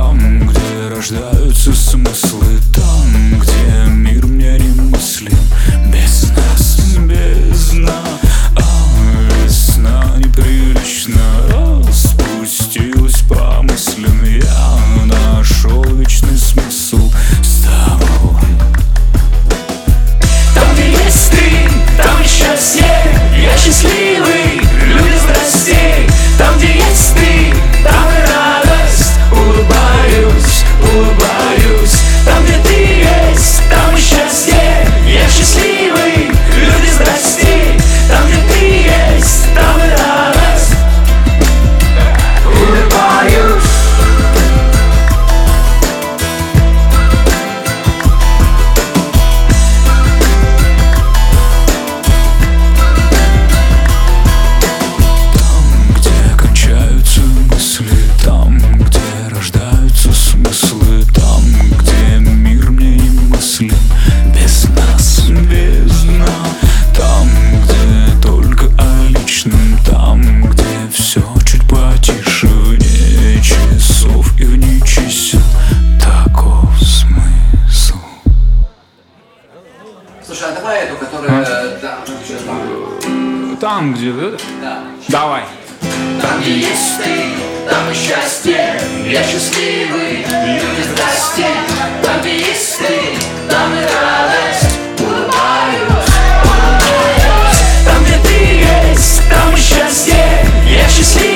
Там, где рождаются смыслы, там, где мир мне немыслим. Без нас бездна, весна неприлично распустилась по мыслям. Я нашел вечный смысл с тобой. Там, где есть ты, там и счастье. Я счастливый, люди здрасте. Там, где есть ты, там и радость. Улыбаюсь, улыбаюсь. Там, где ты есть, там и счастье. Я счастливый, люди здрасте. Там, где ты есть, там и радость. Улыбаюсь. Там, где рождаются смыслы, там, где мир мне немыслим. Без нас бездна, там, где только о личном, там, где все чуть потише, вне часов и вне часов. Таков смысл. Слушай, а давай эту, которая... Да, сейчас Там, где... Да. Давай. Там, где есть ты, там и счастье. Я счастливый, люди здрасте. Там, где есть ты, там и радость. Улыбаюсь, улыбаюсь. Там, где ты есть, там и счастье. Я счастливый.